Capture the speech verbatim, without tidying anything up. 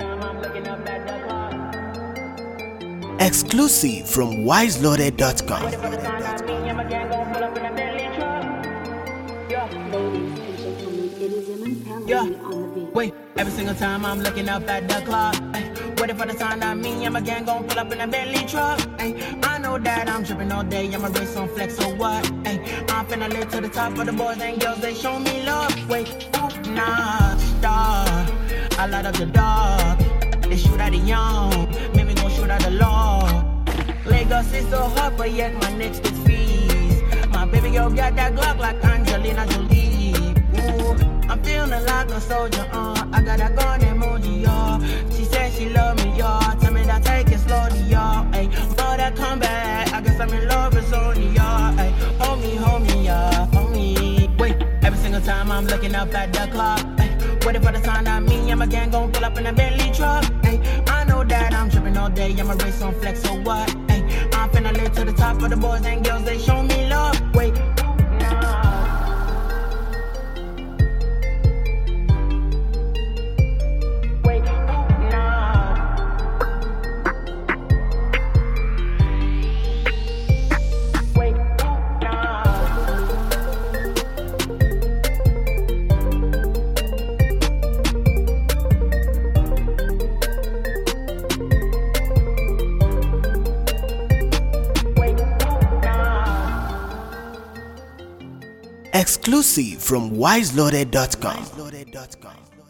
Exclusive from wise loaded dot com. Ladies and gentlemen, it is Emin Pelham Yeah. on the beat. Wait, every single time I'm looking up at the clock. Ay, waiting for the sign that me and my gang gon' pull up in a Bentley truck. Ay, I know that I'm tripping all day, I'ma race on flex, so what? Ay, I'm finna live to the top of the boys and girls, they show me love. Wait, ooh, nah, star, I light up the dark. They shoot at the young, maybe gon' shoot at the law. Lagos is so hot, but yet my next is fees. My baby girl got that Glock like Angelina Jolie. Ooh, I'm feeling like a soldier, uh. I got that gun emoji, y'all. She said she love me, y'all. Tell me that take it slowly, y'all. Ay, know that come back. I guess I'm in love with only y'all. Ay, hold me, hold me, y'all. Hold me. Wait, every single time I'm looking up at the clock. Ay, waiting for the sign that me and my gang gon' pull up in a Bentley truck. Ay, I know that I'm tripping all day. I'ma race on flex, so what? Ay, I'm finna live to the top of the boys and girls. They show me love. Wait, nah. Exclusive from wise loaded dot com.